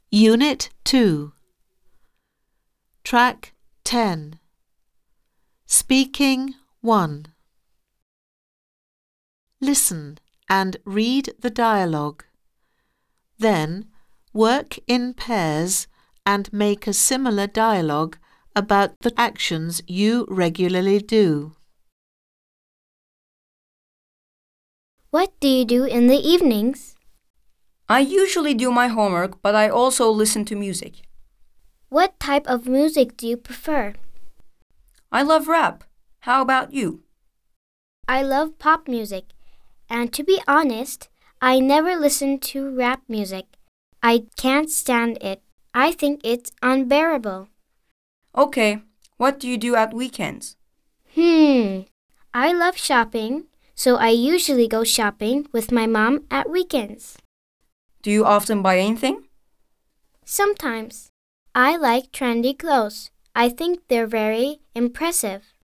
Unit 2. Track 10. Speaking 1. Listen and read the dialogue. Then work in pairs and make a similar dialogue about the actions you regularly do. What do you do in the evenings? I usually do my homework, but I also listen to music. What type of music do you prefer? I love rap. How about you? I love pop music, and to be honest, I never listen to rap music. I can't stand it. I think it's unbearable. Okay, what do you do at weekends? I love shopping, so I usually go shopping with my mom at weekends. Do you often buy anything? Sometimes. I like trendy clothes. I think they're very impressive.